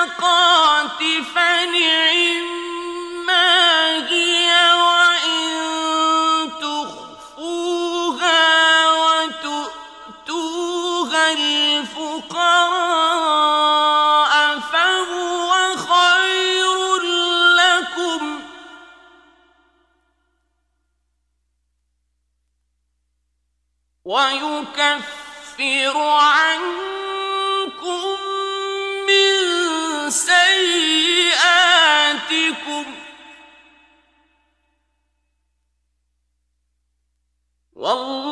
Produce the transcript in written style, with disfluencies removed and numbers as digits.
الصدقات فنعما هي، وإن تخفوها وتؤتوها الفقراء فهو خير لكم، ويكفر عنكم من سيئاتكم، والله